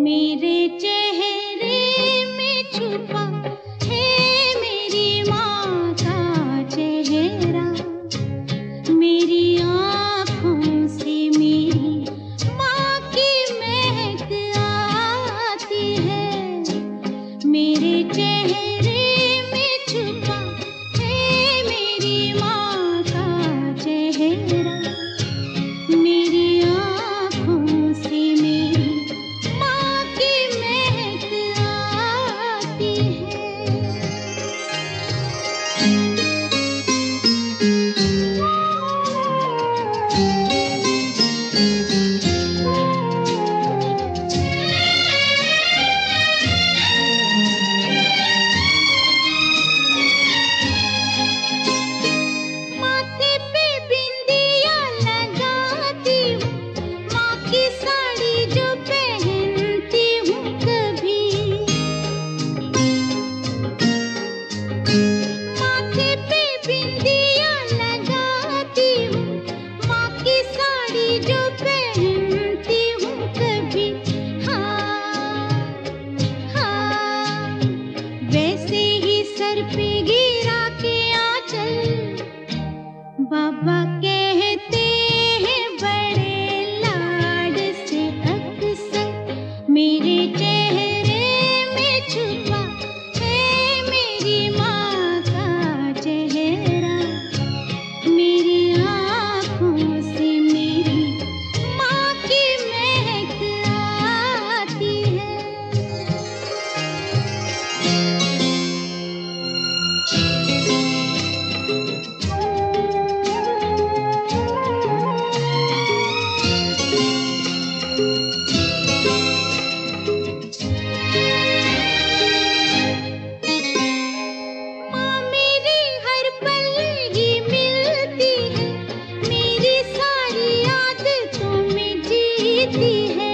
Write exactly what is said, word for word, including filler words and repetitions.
मेरे चेहरे में छुपा है मेरी माँ का चेहरा, मेरी आँखों से मेरी माँ की महक आती है। मेरे चेहरे में छुपा है मेरी माँ का चेहरा, मेरी आँखों से मेरी माँ की महक आती माथे पे बिंदिया लगाती हूँ, माँ की साड़ी जो पहनती हूँ कभी। माथे पे बिंदिया लगाती हूँ, माँ की साड़ी जो पहनती हूँ कभी। हाँ हाँ, वैसे ही सर पे गिरा के आंचल बाबा कहते हैं बड़े लाड से अक्सर। मेरे चेहरे में छुपा है मेरी माँ का चेहरा, मेरी आँखों से मेरी माँ की महक आती है। माँ मेरी हर पल ही मिलती है, मेरी सारी आदतों में जीती है।